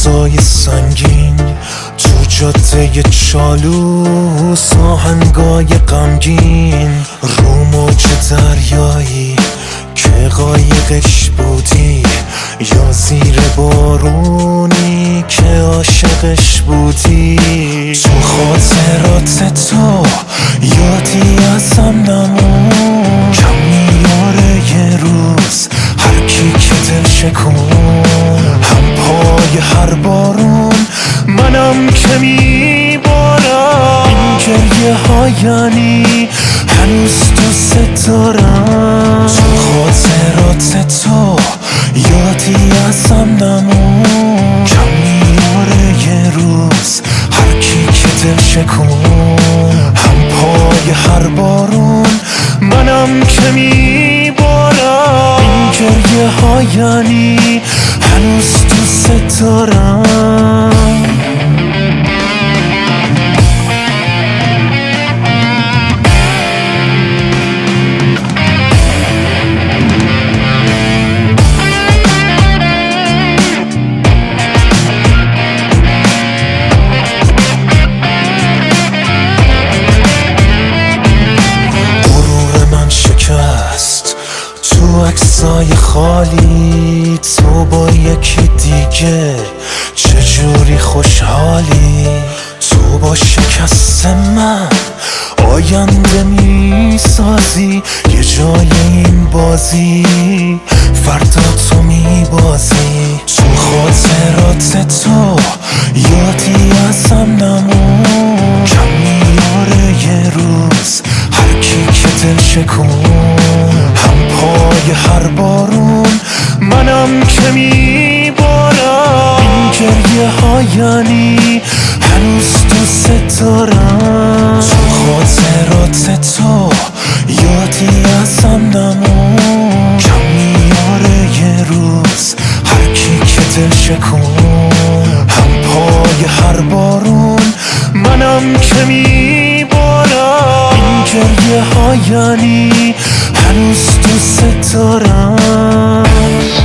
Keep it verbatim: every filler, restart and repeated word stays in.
صدای سنگین تو جاده چالوس، آهنگای غمگین رو موج دریایی که قایقش بودی، یا زیر بارونی که عاشقش بودی. تو خاطرات تو یادی ازم نمون، کم میاره یه روز هر کی که دل شکون. هم پای هر بارون منم که میبارم، این گریه ها یعنی هنوز دوست دارم. تو خاطرات تو یادی ازم نمون، کم میاره یه روز هر کی که دل شکون. هم پای هر بارون منم که میبارم، این گریه ها یعنی هنوز دوست دارم. تو عکسای خالی تو با یکی دیگه چجوری خوشحالی. تو با شکست من آینده میسازی یه جای این بازی، فردا تو میبازی. تو خاطرات تو یادی ازم نمون، کم میاره یه روز هر کی که دل شکون. هم پای هر بارون منم که میبارم، این گریه ها یعنی هنوز دوست دارم. تو خاطرات تو یادی ازم نمون، کم میاره یه روز هر کی که دل شکون. هم پای هر بارون منم که میبارم، این گریه ها یعنی هنوز دوست دارم.